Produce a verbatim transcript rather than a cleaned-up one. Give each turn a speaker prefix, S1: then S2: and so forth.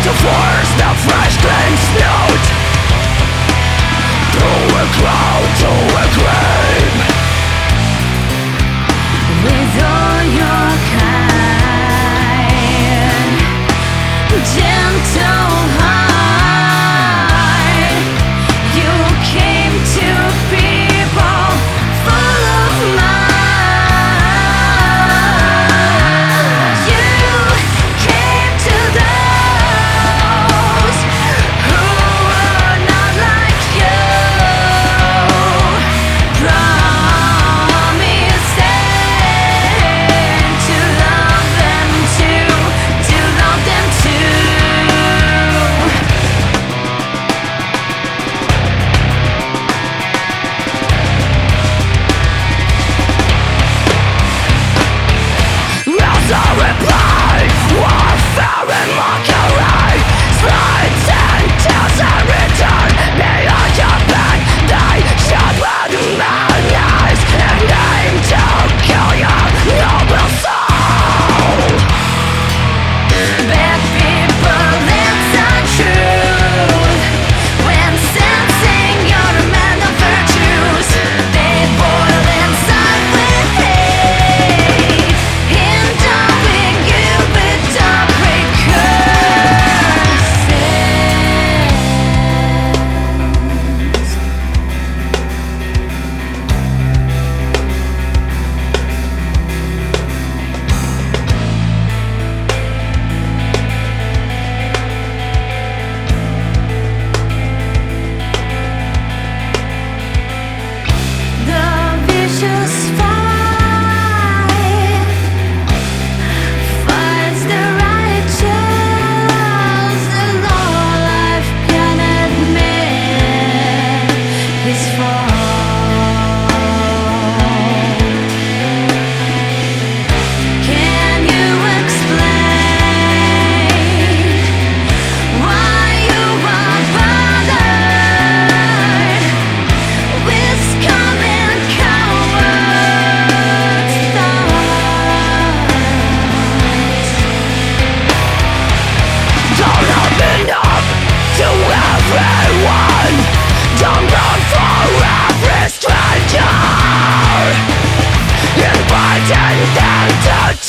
S1: to force the fresh clean snout through a cloud to a grave.
S2: With all your kind, gentle heart, you came to people full of might. You came to those who were not like you, promising to love them too, to love them too.
S1: As a reply, warfare and mockery, slides and tears in return. May I come back, they should recognize and aim to kill your noble soul.
S2: Bad people, that's untruth. When sensing you're a man of virtues, they boil inside with hate, endowing you with dark curses. The vicious fight fights the righteous, and all life can admit is fault. Can you explain why you are bothered with scum and cowards' thoughts?
S1: Don't open up to everyone, don't run for every stranger, inviting them to